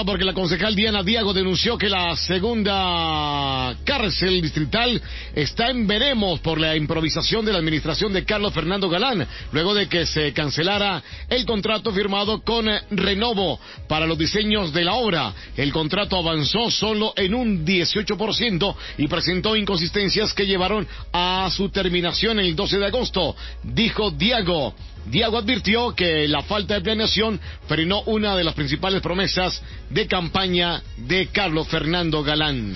Porque la concejal Diana Diago denunció que la segunda cárcel distrital está en veremos por la improvisación de la administración de Carlos Fernando Galán, luego de que se cancelara el contrato firmado con Renovo para los diseños de la obra. El contrato avanzó solo en un 18% y presentó inconsistencias que llevaron a su terminación el 12 de agosto, dijo Diago. Diago advirtió que la falta de planeación frenó una de las principales promesas de campaña de Carlos Fernando Galán.